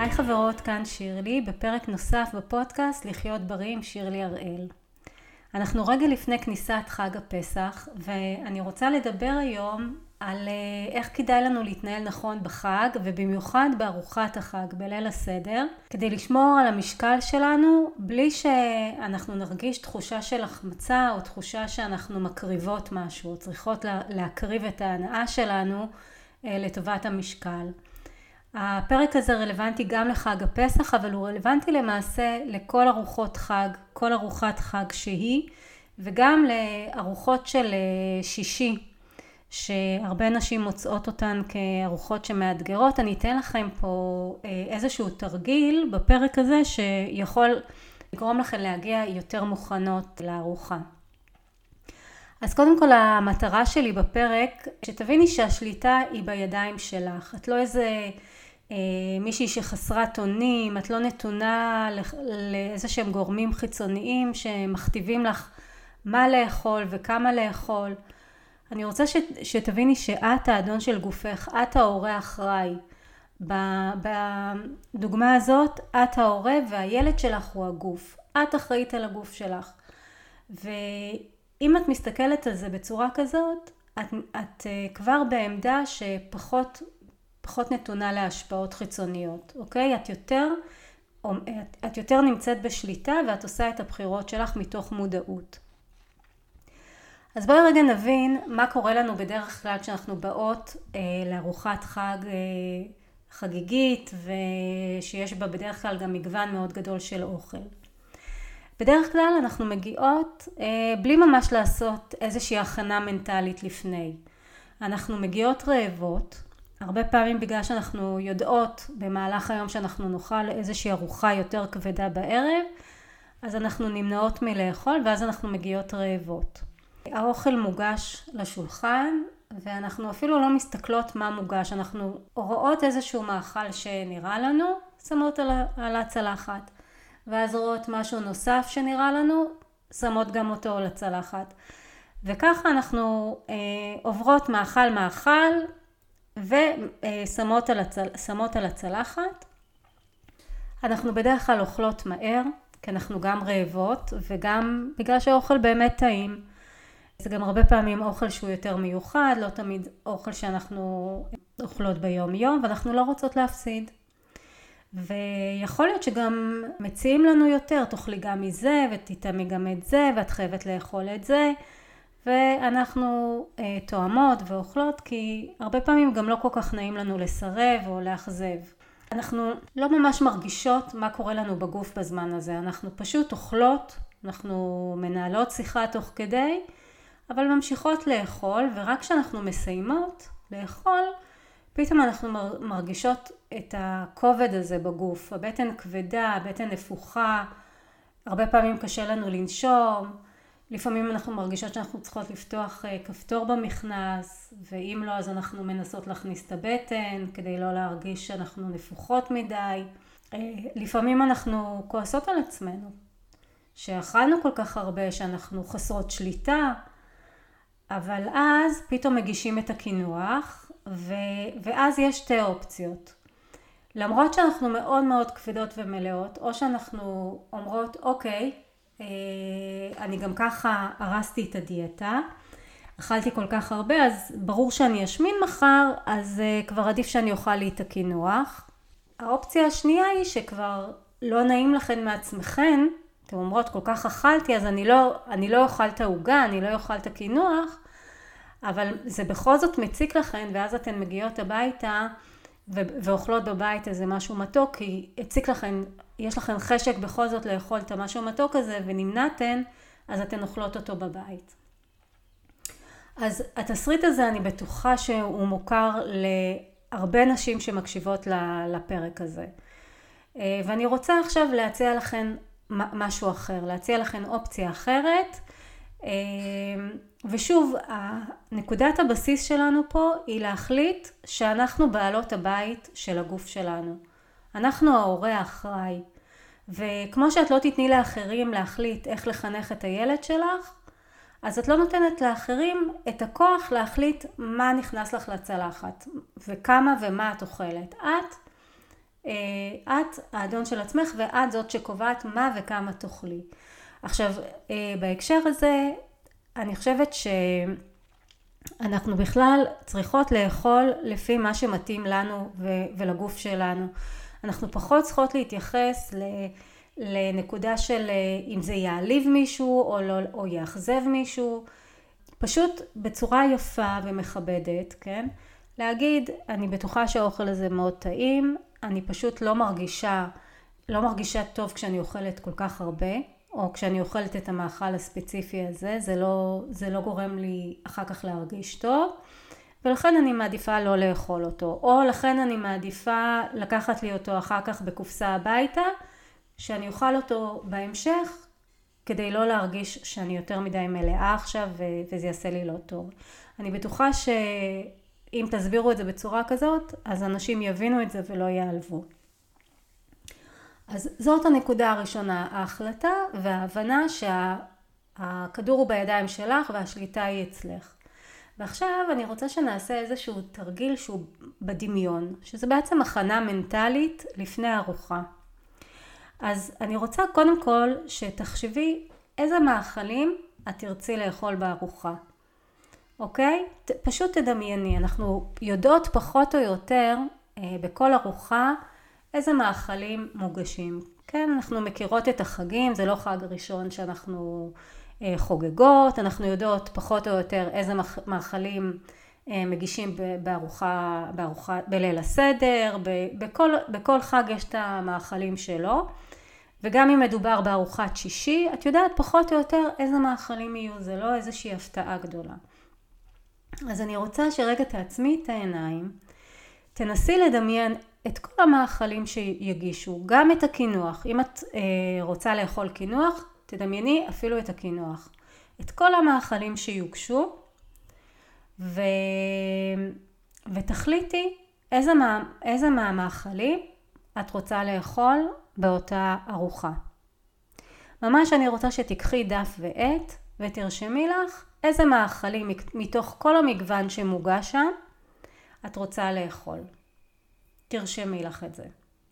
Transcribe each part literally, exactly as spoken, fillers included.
היי חברות, כאן שירלי, בפרק נוסף בפודקאסט לחיות בריא עם שירלי הראל. אנחנו רגע לפני כניסת חג הפסח, ואני רוצה לדבר היום על איך כדאי לנו להתנהל נכון בחג, ובמיוחד בארוחת החג, בליל הסדר, כדי לשמור על המשקל שלנו, בלי שאנחנו נרגיש תחושה של החמצה, או תחושה שאנחנו מקריבות משהו, או צריכות להקריב את ההנאה שלנו לטובת המשקל. הפרק הזה רלוונטי גם לחג הפסח, אבל הוא רלוונטי למעשה לכל ארוחות חג, כל ארוחת חג שהיא, וגם לארוחות של שישי, שהרבה נשים מוצאות אותן כארוחות שמאתגרות. אני אתן לכם פה איזשהו תרגיל בפרק הזה שיכול לגרום לכם להגיע יותר מוכנות לארוחה. אז קודם כל המטרה שלי בפרק, שתביני שהשליטה היא בידיים שלך. את לא איזה אה, מישהי שחסרת אונים, את לא נתונה לאיזה שהם גורמים חיצוניים שמכתיבים לך מה לאכול וכמה לאכול. אני רוצה ש, שתביני שאת האדון של גופך, את ההורה האחראי. בדוגמה הזאת, את ההורה והילד שלך הוא הגוף. את אחראית על הגוף שלך. ו... אם את מסתכלת על זה בצורה כזאת, את, את כבר בעמדה שפחות פחות נתונה להשפעות חיצוניות, אוקיי? את יותר, את, את יותר נמצאת בשליטה ואת עושה את הבחירות שלך מתוך מודעות. אז בואי רגע נבין מה קורה לנו בדרך כלל כשאנחנו באות אה, לארוחת חג אה, חגיגית, ושיש בה בדרך כלל גם מגוון מאוד גדול של אוכל. בדרך כלל אנחנו מגיעות אה, בלי ממש לעשות איזושהי הכנה מנטלית לפני. אנחנו מגיעות רעבות, הרבה פעמים בגלל שאנחנו יודעות במהלך היום שאנחנו נאכל איזושהי ארוחה יותר כבדה בערב, אז אנחנו נמנעות מלאכול ואז אנחנו מגיעות רעבות. האוכל מוגש לשולחן ואנחנו אפילו לא מסתכלות מה מוגש, אנחנו רואות איזשהו מאכל שנראה לנו, שמות על, על הצלחת. ואז רואות משהו נוסף שנראה לנו, שמות גם אותו לצלחת. וככה אנחנו אה, עוברות מאכל מאכל ושמות על, הצל, על הצלחת. אנחנו בדרך כלל אוכלות מהר, כי אנחנו גם רעבות, וגם בגלל שהאוכל באמת טעים. זה גם הרבה פעמים אוכל שהוא יותר מיוחד, לא תמיד אוכל שאנחנו אוכלות ביום יום, ואנחנו לא רוצות להפסיד. ויכול להיות שגם מציעים לנו יותר, תאכלי גם מזה ותתאמי גם את זה ואת חייבת לאכול את זה, ואנחנו אה, תואמות ואוכלות, כי הרבה פעמים גם לא כל כך נעים לנו לסרב או לאכזב. אנחנו לא ממש מרגישות מה קורה לנו בגוף בזמן הזה, אנחנו פשוט אוכלות, אנחנו מנהלות שיחה תוך כדי, אבל ממשיכות לאכול, ורק כשאנחנו מסיימות לאכול, פתאום אנחנו מרגישות את הכובד הזה בגוף, הבטן כבדה, הבטן נפוחה, הרבה פעמים קשה לנו לנשום, לפעמים אנחנו מרגישות שאנחנו צריכות לפתוח כפתור במכנס, ואם לא אז אנחנו מנסות להכניס את הבטן כדי לא להרגיש שאנחנו נפוחות מדי. לפעמים אנחנו כועסות על עצמנו, שאכלנו כל כך הרבה, שאנחנו חסרות שליטה, אבל אז פתאום מגישים את הקינוח, ו... ואז יש שתי אופציות. למרות שאנחנו מאוד מאוד כבדות ומלאות, או שאנחנו אומרות, אוקיי, אה, אני גם ככה הרסתי את הדיאטה, אכלתי כל כך הרבה, אז ברור שאני אשמין מחר, אז אה, כבר עדיף שאני אוכל לי את הקינוח. האופציה השנייה היא שכבר לא נעים לכן מעצמכן, אתם אומרות כל כך אכלתי, אז אני לא, אני לא אוכל את העוגה, אני לא אוכל את הקינוח, אבל זה בכל זאת מציק לכן, ואז אתן מגיעות הביתה ואוכלות בבית איזה משהו מתוק, כי הציק לכן, יש לכן חשק בכל זאת לאכול את המשהו מתוק הזה, ונמנעתן, אז אתן אוכלות אותו בבית. אז התסריט הזה אני בטוחה שהוא מוכר להרבה נשים שמקשיבות לפרק הזה. ואני רוצה עכשיו להציע לכן משהו אחר, להציע לכן אופציה אחרת, ושוב, נקודת הבסיס שלנו פה היא להחליט שאנחנו בעלות הבית של הגוף שלנו. אנחנו ההורה האחראי. וכמו שאת לא תתני לאחרים להחליט איך לחנך את הילד שלך, אז את לא נותנת לאחרים את הכוח להחליט מה נכנס לך לצלחת, וכמה ומה את אוכלת. את את האדון של עצמך ואת זאת שקובעת מה וכמה תאכלי. עכשיו, בהקשר הזה, אני חושבת שאנחנו בכלל צריכות לאכול לפי מה שמתאים לנו ולגוף שלנו. אנחנו פחות צריכות להתייחס לנקודה של אם זה יעליב מישהו או, לא, או יאכזב מישהו. פשוט בצורה יפה ומכבדת, כן? להגיד, אני בטוחה שהאוכל הזה מאוד טעים, אני פשוט לא מרגישה, לא מרגישה טוב כשאני אוכלת כל כך הרבה, או כשאני אוכלת את המאכל הספציפי הזה, זה לא, זה לא גורם לי אחר כך להרגיש טוב, ולכן אני מעדיפה לא לאכול אותו, או לכן אני מעדיפה לקחת לי אותו אחר כך בקופסה הביתה, שאני אוכל אותו בהמשך, כדי לא להרגיש שאני יותר מדי מלאה עכשיו, וזה יעשה לי לא טוב. אני בטוחה שאם תסבירו את זה בצורה כזאת, אז אנשים יבינו את זה ולא יעלבו. אז זאת הנקודה הראשונה, ההחלטה וההבנה שהכדור הוא בידיים שלך והשליטה היא אצלך. ועכשיו אני רוצה שנעשה איזשהו תרגיל שהוא בדמיון, שזה בעצם הכנה מנטלית לפני הארוחה. אז אני רוצה קודם כל שתחשבי איזה מאכלים את תרצי לאכול בארוחה. אוקיי? פשוט תדמייני, אנחנו יודעות פחות או יותר אה, בכל ארוחה איזה מאכלים מוגשים. כן, אנחנו מכירות את החגים, זה לא חג ראשון שאנחנו אה, חוגגות, אנחנו יודעות פחות או יותר איזה מאכלים אה, מגישים בארוחה, בארוחה, בליל הסדר, בכל, בכל חג יש את המאכלים שלו, וגם אם מדובר בארוחת שישי, את יודעת פחות או יותר איזה מאכלים יהיו, זה לא איזושהי הפתעה גדולה. אז אני רוצה שרגע תעצמי את העיניים, תנסי לדמיין את כל המאכלים שיגישו, גם את הקינוח. אם את אה, רוצה לאכול קינוח, תדמייני אפילו את הקינוח. את כל המאכלים שיוגשו, ו... ותחליטי איזה, מה... איזה מהמאכלים את רוצה לאכול באותה ארוחה. ממש אני רוצה שתיקחי דף ועט ותרשמי לך איזה מאכלים מתוך כל המגוון שמוגש שם את רוצה לאכול. תרשמי לך את זה.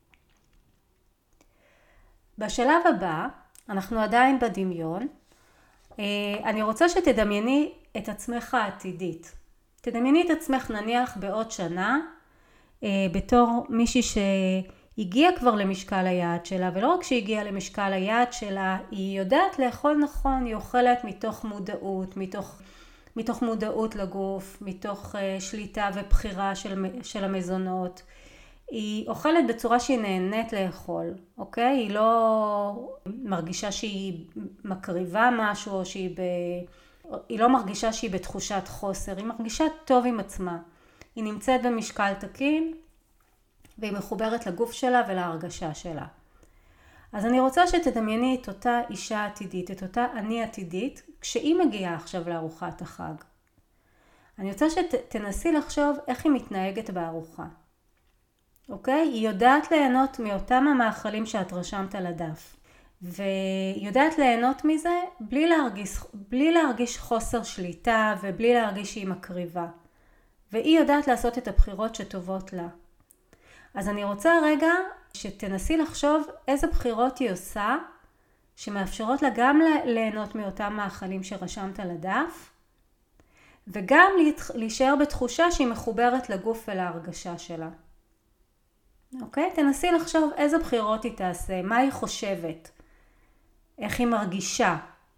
בשלב הבא, אנחנו עדיין בדמיון, אני רוצה שתדמייני את עצמך העתידית. תדמייני את עצמך נניח בעוד שנה, בתור מישהי שהגיעה כבר למשקל היעד שלה, ולא רק שהגיעה למשקל היעד שלה, היא יודעת לאכול נכון, היא אוכלת מתוך מודעות, מתוך, מתוך מודעות לגוף, מתוך שליטה ובחירה של, של המזונות. היא אוכלת בצורה שהיא נהנית לאכול, אוקיי? היא לא מרגישה שהיא מקריבה משהו, או שהיא ב... היא לא מרגישה שהיא בתחושת חוסר, היא מרגישה טוב עם עצמה. היא נמצאת במשקל תקין, והיא מחוברת לגוף שלה ולהרגשה שלה. אז אני רוצה שתדמייני את אותה אישה עתידית, את אותה אני עתידית, כשהיא מגיעה עכשיו לארוחת החג. אני רוצה שתנסי לחשוב איך היא מתנהגת בארוחה. אוקיי? היא יודעת ליהנות מאותם המאכלים שאת רשמת על הדף. והיא יודעת ליהנות מזה בלי להרגיש, בלי להרגיש חוסר שליטה ובלי להרגיש שהיא מקריבה. והיא יודעת לעשות את הבחירות שטובות לה. אז אני רוצה רגע שתנסי לחשוב איזה בחירות היא עושה שמאפשרות לה גם ליהנות מאותם מאכלים שרשמת על הדף וגם להישאר בתחושה שהיא מחוברת לגוף ולהרגשה שלה. אוקיי? תנסי לחשוב איזה בחירות היא תעשה, מה היא חושבת, איך היא מרגישה,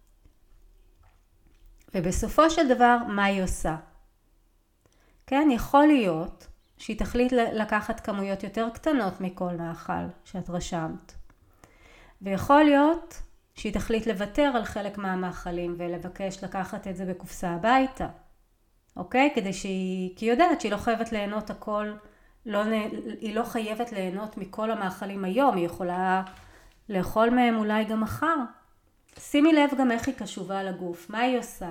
ובסופו של דבר מה היא עושה. כן? יכול להיות שהיא תחליט לקחת כמויות יותר קטנות מכל מאכל שאת רשמת. ויכול להיות שהיא תחליט לוותר על חלק מהמאכלים ולבקש לקחת את זה בקופסה הביתה. אוקיי? כדי שהיא, כי היא יודעת שהיא לא חייבת ליהנות הכל, לא, היא לא חייבת ליהנות מכל המאכלים היום, היא יכולה לאכול מהם אולי גם מחר. שימי לב גם איך היא קשובה לגוף, מה היא עושה.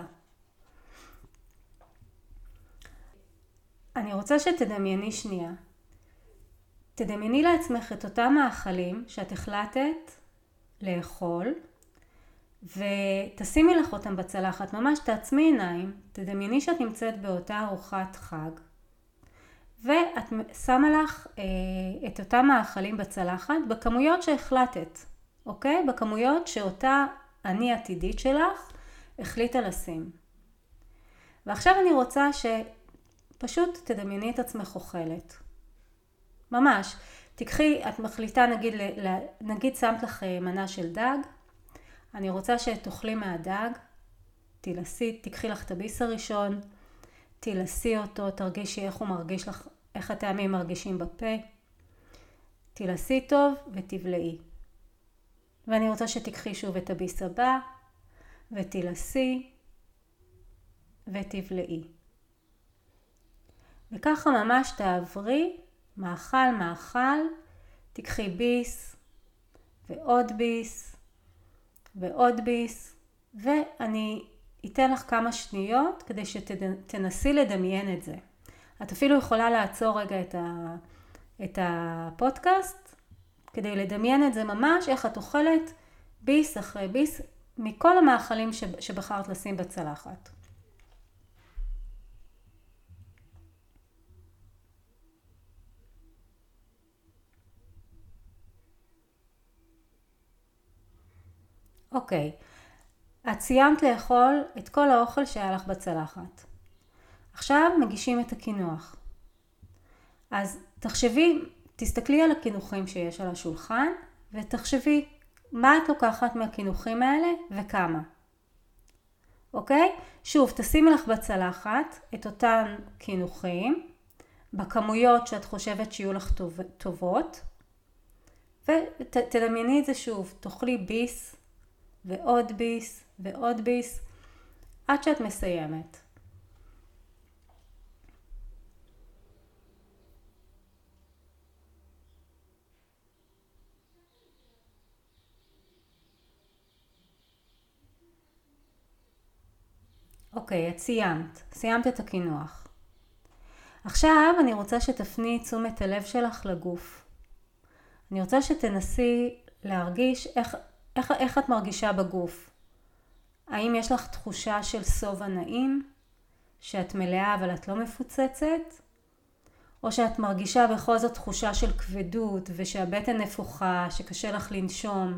אני רוצה שתדמייני שנייה. תדמייני לעצמך את אותם מאכלים שאת החלטת לאכול, ותשימי לך אותם בצלחת, ממש תעצמי עיניים, תדמייני שאת נמצאת באותה ארוחת חג, ואת שמה לך אה, את אותם מאכלים בצלחת בכמויות שהחלטת, אוקיי? בכמויות שאותה אני עתידית שלך החליטה לשים. ועכשיו אני רוצה שפשוט תדמייני את עצמך אוכלת. ממש. תקחי, את מחליטה, נגיד, נגיד שמת לך מנה של דג, אני רוצה שתאכלי מהדג, תלסי, תקחי לך את הביס הראשון, תלסי אותו, תרגישי איך הוא מרגיש לך, איך הטעמים מרגישים בפה, תלסי טוב ותבלעי. ואני רוצה שתקחי שוב את הביס הבא, ותלסי ותבלעי. וככה ממש תעברי, מאכל מאכל, תקחי ביס ועוד ביס ועוד ביס, ואני אתן לך כמה שניות כדי שתנסי לדמיין את זה. את אפילו יכולה לעצור רגע את, ה, את הפודקאסט כדי לדמיין את זה ממש, איך את אוכלת ביס אחרי ביס מכל המאכלים שבחרת לשים בצלחת. אוקיי, את סיימת לאכול את כל האוכל שהיה לך בצלחת. עכשיו מגישים את הקינוח. אז תחשבי, תסתכלי על הקינוחים שיש על השולחן, ותחשבי מה את לוקחת מהקינוחים האלה וכמה. אוקיי? שוב, תשימי לך בצלחת את אותן קינוחים, בכמויות שאת חושבת שיהיו לך טוב, טובות, ותדמייני את זה שוב, תאכלי ביס, ועוד ביס ועוד ביס עד שאת מסיימת. אוקיי, את סיימת. סיימת את הקינוח. עכשיו אני רוצה שתפני תשומת הלב שלך לגוף. אני רוצה שתנסי להרגיש איך איך, איך את מרגישה בגוף? האם יש לך תחושה של סובה נעים? שאת מלאה אבל את לא מפוצצת? או שאת מרגישה בכל זאת תחושה של כבדות ושהבטן נפוחה, שקשה לך לנשום?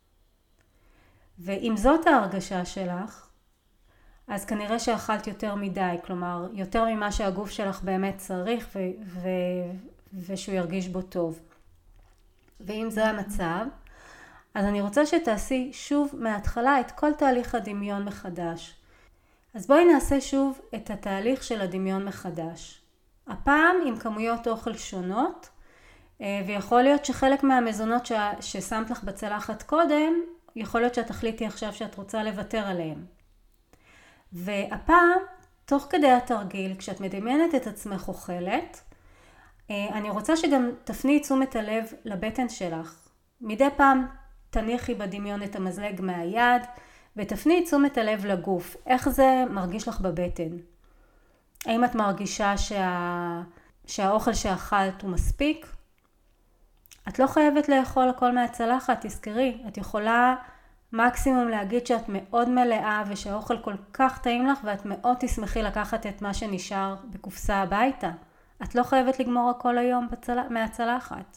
ואם זאת ההרגשה שלך, אז כנראה שאכלת יותר מדי, כלומר יותר ממה שהגוף שלך באמת צריך ו- ו- ושהוא ירגיש בו טוב. ואם זה המצב, אז אני רוצה שתעשי שוב מההתחלה את כל תהליך הדמיון מחדש. אז בואי נעשה שוב את התהליך של הדמיון מחדש. הפעם עם כמויות אוכל שונות, ויכול להיות שחלק מהמזונות ש... ששמת לך בצלחת קודם, יכול להיות שאת תחליטי עכשיו שאת רוצה לוותר עליהם. והפעם, תוך כדי התרגיל, כשאת מדמיינת את עצמך אוכלת, אני רוצה שגם תפני תשומת הלב לבטן שלך. מדי פעם תניחי בדמיון את המזלג מהיד, ותפני תשומת הלב לגוף. איך זה מרגיש לך בבטן? האם את מרגישה שה... שהאוכל שאכלת הוא מספיק? את לא חייבת לאכול הכל מהצלחת, תזכרי. את יכולה מקסימום להגיד שאת מאוד מלאה ושהאוכל כל כך טעים לך, ואת מאוד תשמחי לקחת את מה שנשאר בקופסה הביתה. את לא חייבת לגמור הכל היום בצל... מהצלחת.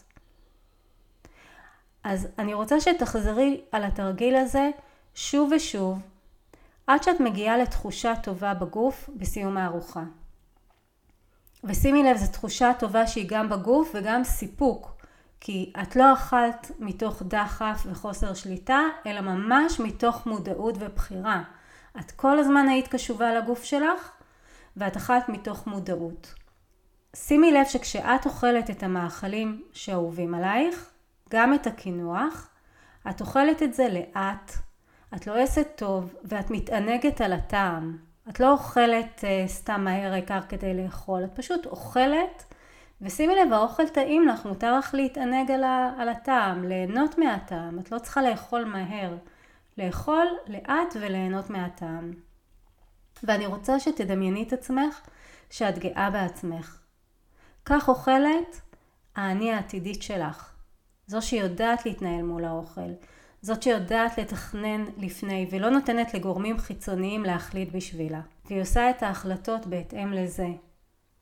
אז אני רוצה שתחזרי על התרגיל הזה שוב ושוב, עד שאת מגיעה לתחושה טובה בגוף בסיום הארוחה. ושימי לב, זו תחושה טובה שהיא גם בגוף וגם סיפוק, כי את לא אכלת מתוך דחף וחוסר שליטה, אלא ממש מתוך מודעות ובחירה. את כל הזמן היית קשובה לגוף שלך, ואת אכלת מתוך מודעות. שימי לב שכשאת אוכלת את המאכלים שאהובים עלייך, גם את הקינוח, את אוכלת את זה לאט, את לועסת טוב ואת מתענגת על הטעם. את לא אוכלת uh, סתם מהר העיקר כדי לאכול, את פשוט אוכלת, ושימי לב, האוכל טעים לך, מותר לך להתענג על, ה, על הטעם, ליהנות מהטעם, את לא צריכה לאכול מהר, לאכול לאט וליהנות מהטעם. ואני רוצה שתדמייני את עצמך שאת גאה בעצמך. כך אוכלת האני העתידית שלך. זו שיודעת להתנהל מול האוכל. זאת שיודעת לתכנן לפני ולא נותנת לגורמים חיצוניים להחליט בשבילה. והיא עושה את ההחלטות בהתאם לזה.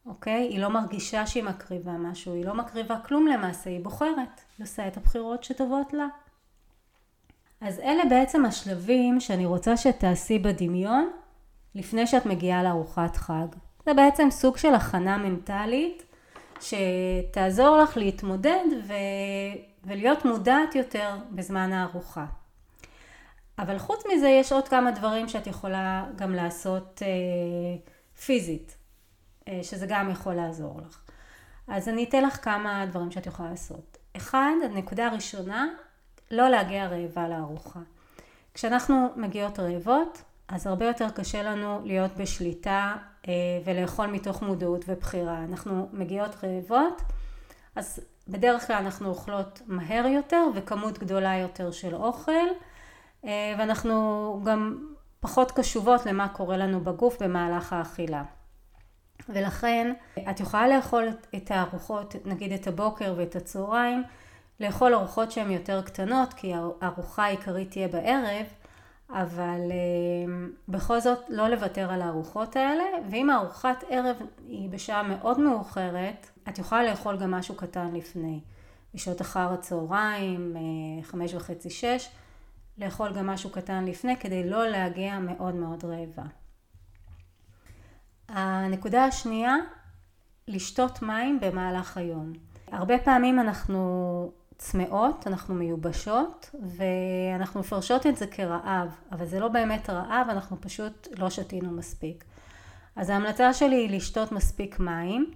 אוקיי? היא לא מרגישה שהיא מקריבה משהו, היא לא מקריבה כלום למעשה, היא בוחרת, היא עושה את הבחירות שטובות לה. אז אלה בעצם השלבים שאני רוצה שתעשי בדמיון לפני שאת מגיעה לארוחת חג. זה בעצם סוג של הכנה מנטלית שתעזור לך להתמודד ו... ולהיות מודעת יותר בזמן הארוחה. אבל חוץ מזה יש עוד כמה דברים שאת יכולה גם לעשות אה, פיזית, אה, שזה גם יכול לעזור לך. אז אני אתן לך כמה דברים שאת יכולה לעשות. אחד, הנקודה הראשונה, לא להגיע רעבה לארוחה. כשאנחנו מגיעות רעבות, אז הרבה יותר קשה לנו להיות בשליטה אה, ולאכול מתוך מודעות ובחירה. אנחנו מגיעות רעבות, אז בדרך כלל אנחנו אוכלות מהר יותר וכמות גדולה יותר של אוכל, אה, ואנחנו גם פחות קשובות למה קורה לנו בגוף במהלך האכילה. ולכן את יכולה לאכול את הארוחות, נגיד את הבוקר ואת הצהריים, לאכול ארוחות שהן יותר קטנות, כי הארוחה העיקרית תהיה בערב, אבל בכל זאת לא לוותר על הארוחות האלה, ואם הארוחת ערב היא בשעה מאוד מאוחרת, את יכולה לאכול גם משהו קטן לפני. בשעות אחר הצהריים, חמש וחצי, שש, לאכול גם משהו קטן לפני, כדי לא להגיע מאוד מאוד רעבה. הנקודה השנייה, לשתות מים במהלך היום. הרבה פעמים אנחנו צמאות, אנחנו מיובשות, ואנחנו מפרשות את זה כרעב, אבל זה לא באמת רעב, אנחנו פשוט לא שתינו מספיק. אז ההמלצה שלי היא לשתות מספיק מים,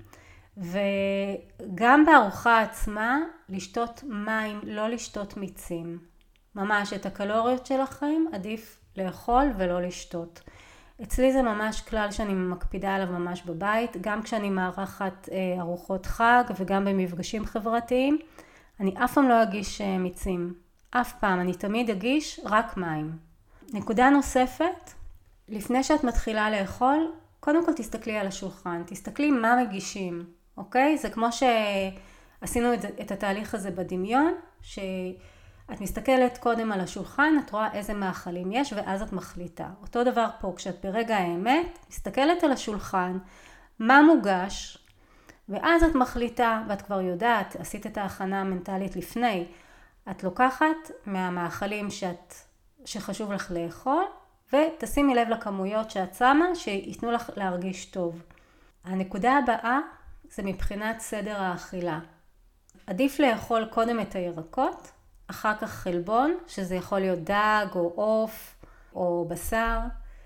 וגם בארוחה עצמה, לשתות מים, לא לשתות מיצים. ממש את הקלוריות שלכם עדיף לאכול ולא לשתות. אצלי זה ממש כלל שאני מקפידה עליו ממש בבית, גם כשאני מארחת ארוחות חג וגם במפגשים חברתיים, אני אף פעם לא אגיש מיצים, אף פעם, אני תמיד אגיש רק מים. נקודה נוספת, לפני שאת מתחילה לאכול, קודם כל תסתכלי על השולחן, תסתכלי מה מגישים, אוקיי? זה כמו שעשינו את, את התהליך הזה בדמיון, שאת מסתכלת קודם על השולחן, את רואה איזה מאכלים יש ואז את מחליטה. אותו דבר פה, כשאת ברגע האמת, מסתכלת על השולחן, מה מוגש, ואז את מחליטה, ואת כבר יודעת, עשית את ההכנה המנטלית לפני, את לוקחת מהמאכלים שאת, שחשוב לך לאכול, ותשימי לב לכמויות שאת שמה, שיתנו לך להרגיש טוב. הנקודה הבאה זה מבחינת סדר האכילה. עדיף לאכול קודם את הירקות, אחר כך חלבון, שזה יכול להיות דג או עוף או בשר,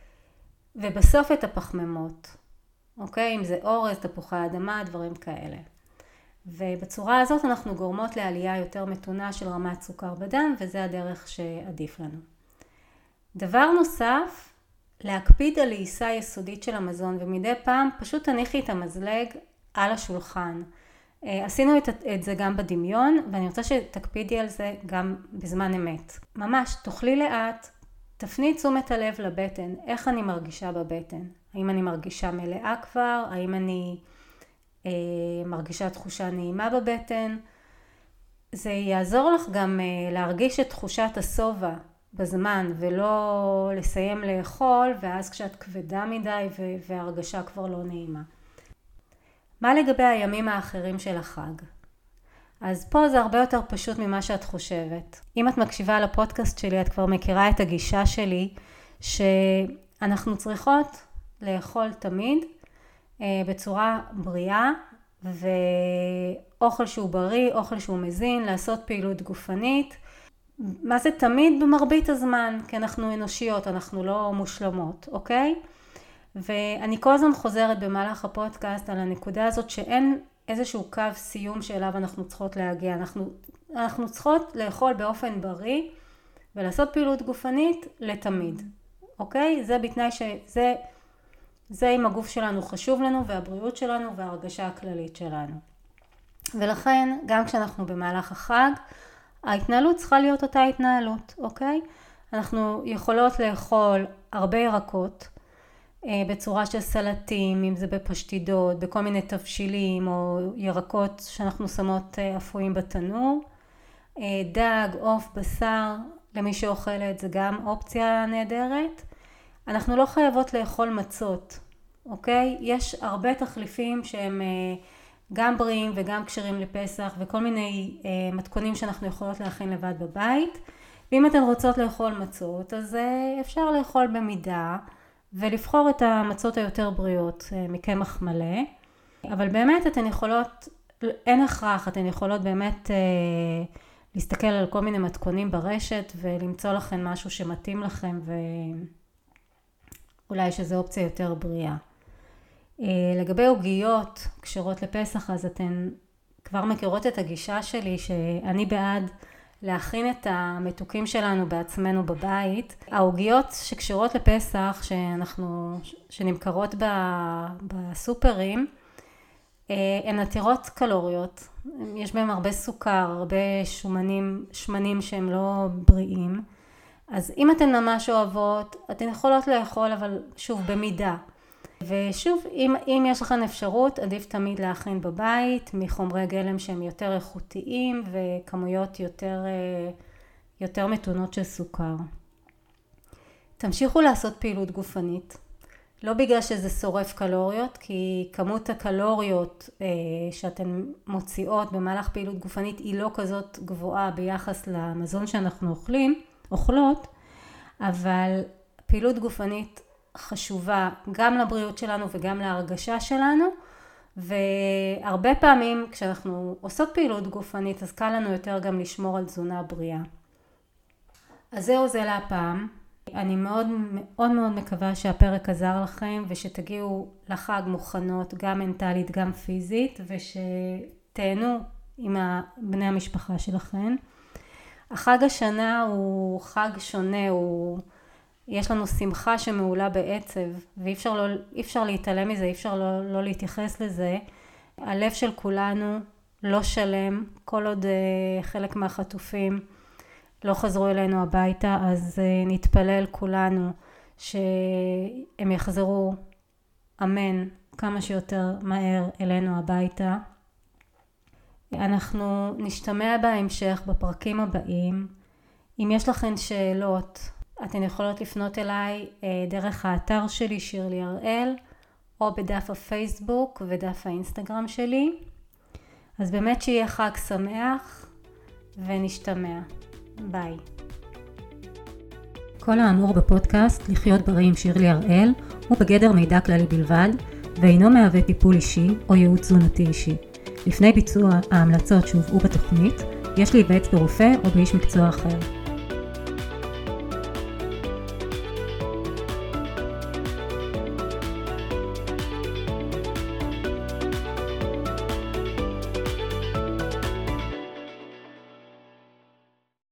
ובסוף את הפחמימות. אוקיי? אם זה אורז, תפוחי אדמה, דברים כאלה. ובצורה הזאת אנחנו גורמות לעלייה יותר מתונה של רמת סוכר בדם, וזה הדרך שעדיף לנו. דבר נוסף, להקפיד על לעיסה יסודית של המזון, ומדי פעם פשוט תניחי את המזלג על השולחן. עשינו את, את זה גם בדמיון, ואני רוצה שתקפידי על זה גם בזמן אמת. ממש, תאכלי לאט, תפני תשומת הלב לבטן, איך אני מרגישה בבטן. האם אני מרגישה מלאה כבר, האם אני אה, מרגישה תחושה נעימה בבטן. זה יעזור לך גם אה, להרגיש את תחושת הסובה בזמן, ולא לסיים לאכול, ואז כשאת כבדה מדי וההרגשה כבר לא נעימה. מה לגבי הימים האחרים של החג? אז פה זה הרבה יותר פשוט ממה שאת חושבת. אם את מקשיבה לפודקאסט שלי, את כבר מכירה את הגישה שלי, שאנחנו צריכות לאכול תמיד בצורה בריאה, ואוכל שהוא בריא, אוכל שהוא מזין, לעשות פעילות גופנית. מה זה תמיד? במרבית הזמן, כי אנחנו אנושיות, אנחנו לא מושלמות, אוקיי? ואני כל הזמן חוזרת במהלך הפודקאסט על הנקודה הזאת שאין איזשהו קו סיום שאליו אנחנו צריכות להגיע. אנחנו, אנחנו צריכות לאכול באופן בריא ולעשות פעילות גופנית לתמיד. אוקיי? זה בתנאי שזה זה עם הגוף שלנו חשוב לנו והבריאות שלנו וההרגשה הכללית שלנו. ולכן גם כשאנחנו במהלך החג, ההתנהלות צריכה להיות אותה התנהלות. אוקיי? אנחנו יכולות לאכול הרבה ירקות, בצורה של סלטים, אם זה בפשטידות, בכל מיני תבשילים או ירקות שאנחנו שמות אפויים בתנור. דג, עוף, בשר, למי שאוכלת זה גם אופציה נהדרת. אנחנו לא חייבות לאכול מצות, אוקיי? יש הרבה תחליפים שהם גם בריאים וגם כשרים לפסח, וכל מיני מתכונים שאנחנו יכולות להכין לבד בבית. ואם אתן רוצות לאכול מצות, אז אפשר לאכול במידה, ולבחור את המצות היותר בריאות מקמח מלא. אבל באמת אתן יכולות, אין הכרח, אתן יכולות באמת להסתכל על כל מיני מתכונים ברשת, ולמצוא לכם משהו שמתאים לכם, ואולי שזו אופציה יותר בריאה. לגבי עוגיות כשרות לפסח, אז אתן כבר מכירות את הגישה שלי, שאני בעד להכין את המתוקים שלנו בעצמנו בבית. העוגיות שכשרות לפסח, שאנחנו, שנמכרות בסופרים, הן עתירות קלוריות. יש בהם הרבה סוכר, הרבה שומנים, שמנים שהם לא בריאים. אז אם אתן ממש אוהבות, אתן יכולות לאכול, אבל שוב, במידה. ושוב, אם, אם יש לכם אפשרות, עדיף תמיד להכין בבית, מחומרי גלם שהם יותר איכותיים, וכמויות יותר, יותר מתונות של סוכר. תמשיכו לעשות פעילות גופנית. לא בגלל שזה שורף קלוריות, כי כמות הקלוריות שאתן מוציאות במהלך פעילות גופנית היא לא כזאת גבוהה ביחס למזון שאנחנו אוכלים, אוכלות, אבל פעילות גופנית חשובה גם לבריאות שלנו וגם להרגשה שלנו, והרבה פעמים כשאנחנו עושות פעילות גופנית אז קל לנו יותר גם לשמור על תזונה בריאה. אז זהו זה להפעם. אני מאוד מאוד מאוד מקווה שהפרק עזר לכם, ושתגיעו לחג מוכנות גם מנטלית גם פיזית, ושתהנו עם בני המשפחה שלכם. החג השנה הוא חג שונה, הוא יש לנו שמחה שמעולה בעצב, ואי אפשר, לא, אי אפשר להתעלם מזה, אי אפשר לא, לא להתייחס לזה. הלב של כולנו לא שלם, כל עוד uh, חלק מהחטופים לא חזרו אלינו הביתה, אז uh, נתפלל כולנו שהם יחזרו, אמן, כמה שיותר מהר אלינו הביתה. אנחנו נשתמע בהמשך בפרקים הבאים. אם יש לכם שאלות, אתן יכולות לפנות אליי דרך האתר שלי שירלי הראל, או בדף הפייסבוק ודף האינסטגרם שלי. אז באמת שיהיה חג שמח ונשתמע. ביי. כל האמור בפודקאסט לחיות בריא עם שירלי הראל הוא בגדר מידע כללי בלבד, ואינו מהווה טיפול אישי או ייעוץ תזונתי אישי. לפני ביצוע ההמלצות שהובאו בתוכנית, יש להיוועץ ברופא או באיש מקצוע אחר.